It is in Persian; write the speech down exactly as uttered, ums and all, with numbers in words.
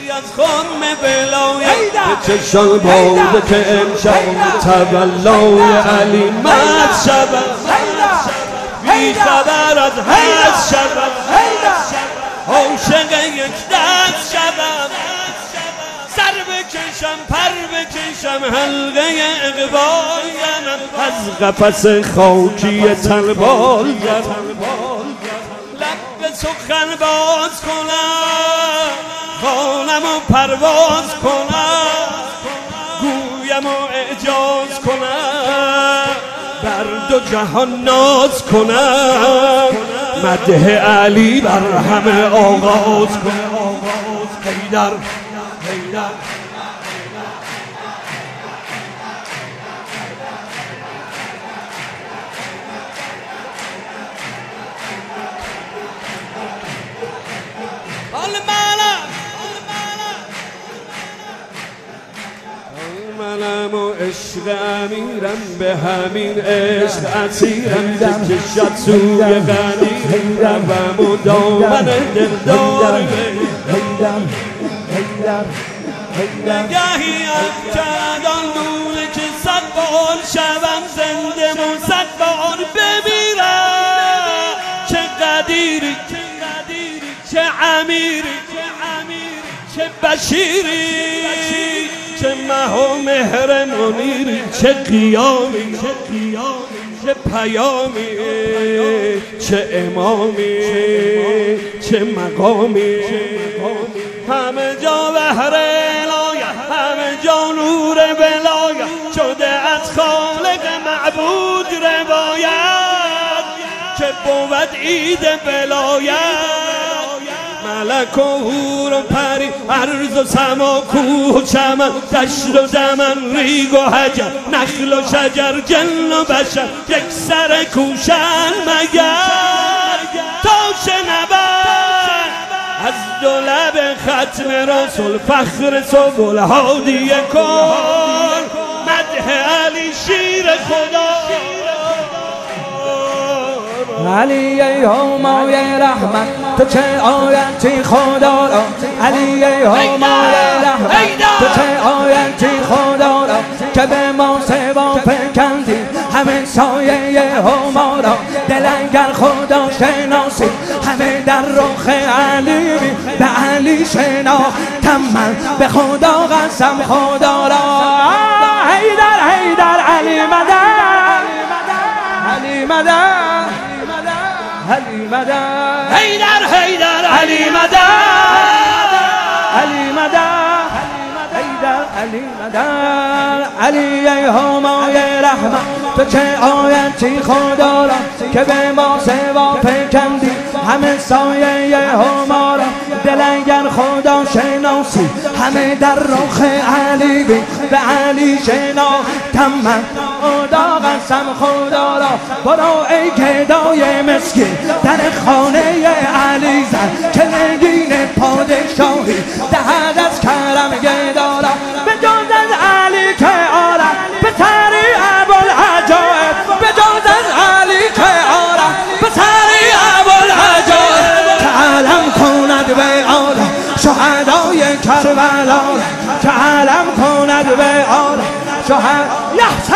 از خم ولایت به چشان باده که امشب تولای علی مد شود بی خبر از حد شود عاشق یک دست شود سر بکشم پر بکشم حلقه اقبال زنم از قفس خاکی تلبال زنم لب به سخن باز کنم خوانم و پرواز کنم گویم و اعجاز کنم بر دو جهان ناز کنم مدح علی بر همه آغاز کنم حیدر حیدر منم و عشق امیرم به همین عشق اسیرم که کشد سوی غنیرم و مدامن دلدار نگهی از کردان دونه که صد بار شوم زنده و صد بار بمیرم چه قدیری چه امیری چه بشیری چه مه و مهر منیری چه قیامی چه پیامی چه امامی چه مقامی همه جا بحر الایه همه جا نور ولایه شده از خالق معبود روایت که بود عید ولایت ملک و حور و پری عرض و سما کوه و چمن دشت و دمن ریگ و حجر نخل و شجر جن و بشر یک سر کوشن مگر تا شنون از دو لب ختم رسول فخر سبل هادی کن مدح علی شیر خدا علی ای همای رحمت تو چه آیتی خدا را علی ای همای رحمت تو چه آیتی خدا را که به ما سوا فکندی همه سایه هما را دل اگر خدا شناسی همه در رخ علی به علی شناختم من به خدا قسم خدا را حیدر حیدر علی مدد علی مدد علی مدد حیدر حیدر علی مدد علی مدد حیدر علی مدد علی ای همای رحمت تو چه آیتی خدا را که به ما سوا فکندی همه سایه هما را دل اگر خدا شناسی همه در رخ علی بی به علی شناختم من خدا قسم خدا را برو ای گدای مسکین در خانه علی زن که نگین پادشاهی دهد از کرم گدا را به جز از علی که آرم به تری ابوالعجایب به جز از علی که آرم به تری ابوالعجایب که علم کند به آرم شهدای کربلا که علم کند به آرم شهد